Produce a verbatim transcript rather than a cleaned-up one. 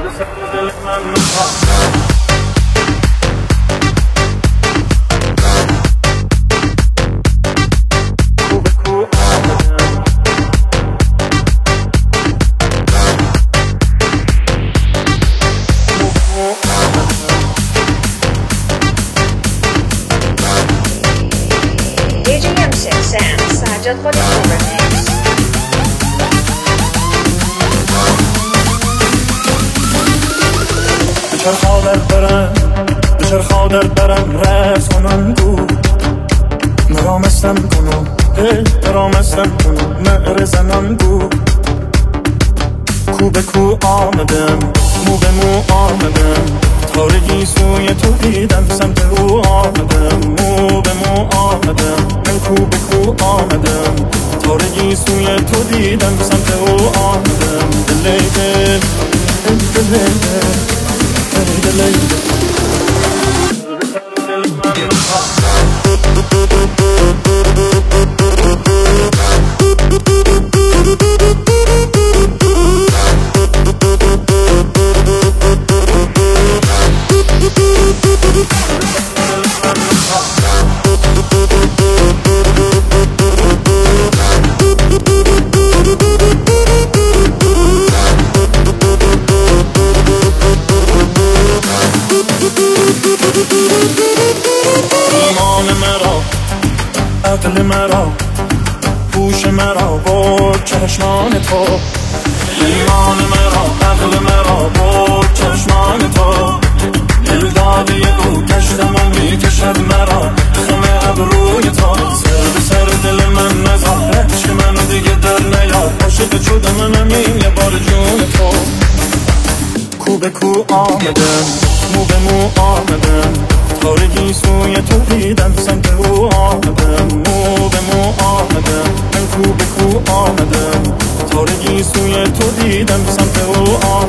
سجاد خودت ببرنیست بچر خادر برم بچر خادر برم رفت کنم گو مرامستم کنم مرامستم کنم مهر زنم گو کو به کو آمدم مو به مو آمدم تارگی سوی تو دیدم سمت او آمدم مو به مو آمدم من کو به کو آمدم تارگی سوی تو دیدم سمت او آمدم دلی دل دلی دل دلی دل ایمان مرا عقل مرا هوش مرا برد چشمان تو ایمان مرا عقل مرا برد چشمان تو دل داده او کشتم و میکشد مرا خم ابروی تو سر به سر دل من نزار عشق من دیگه در نیاد عاشق شدم منم یه بار جون تو کو به کو آمدم مو به مو آمدم تارگی سوی تو دیدم سمت او آمدم مو به مو آمدم من کو به کو آمدم تارگی سوی تو دیدم سمت او آمدم